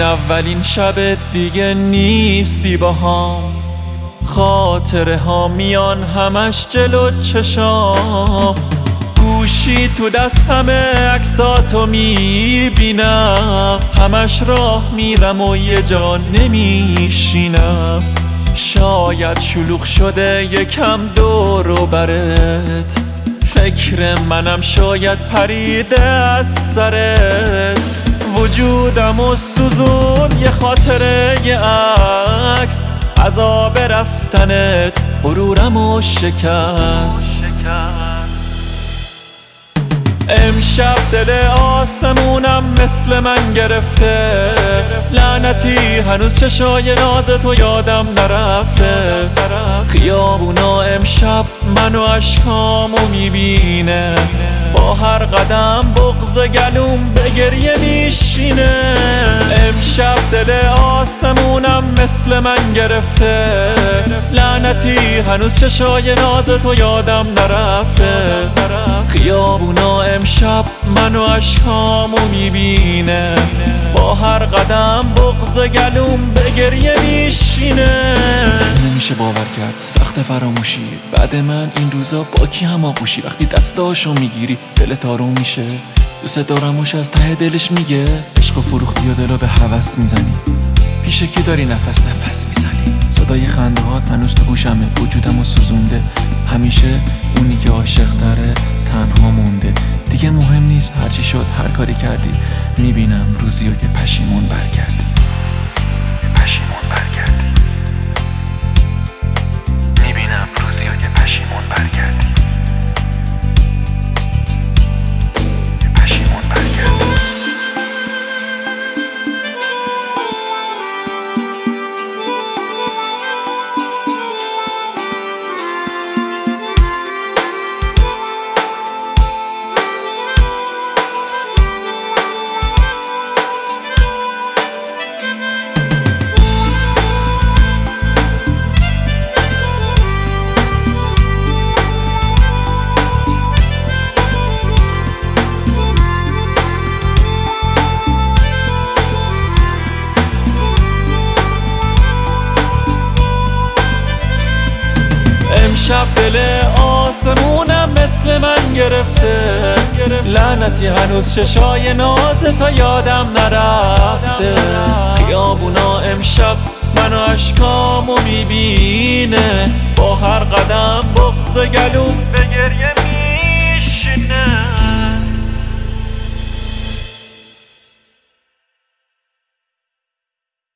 اولین شب دیگه نیستی با هم، خاطره ها میان همش جلو چشام. گوشی تو دستمه عکساتو میبینم، همش راه میرم و یه جا نمیشینم. شاید شلوغ شده یکم دور و برت، فکر منم شاید پریده از سرت. وجودم و سوزون یه خاطره یه عکس، عذاب رفتنت غرورم و شکست. امشب دل آسمونم مثل من گرفته، لعنتی هنوز چشای نازتو یادم نرفته. خیابونا امشب منو عشقامو میبینه، با هر قدم بغض گلوم به گریه میشینه. امشب دل آسمونم مثل من گرفته، لعنتی هنوز چشای نازتو یادم نرفته. خیابونا امشب منو عشقامو میبینه، با هر قدم بغض گلوم به گریه میشینه. نمیشه باور کرد سخت فراموشی، بعد من این روزا با کی هماغوشی. وقتی دستاشو میگیری دلت آروم میشه، دوست دارمش از ته دلش میگه. عشق و فروختی و دلو به هوس میزنی، پیش کی داری نفس میزنی. صدای خنده هات هنوز تو گوشمه، وجودمو سوزونده. همیشه اونی که عاشق تره تنها مونده. دیگه مهم نیست هرچی شد هر کاری کردی، میبینم روزی که پشیمون برگردی. میبینم روزی که پشیمون برگردی. امشب دل آسمونم مثل من گرفته، لعنتی هنوز چشای نازتو یادم نرفته. خیابونا امشب منو عشقامو میبینه، با هر قدم بغض گلوم به گریه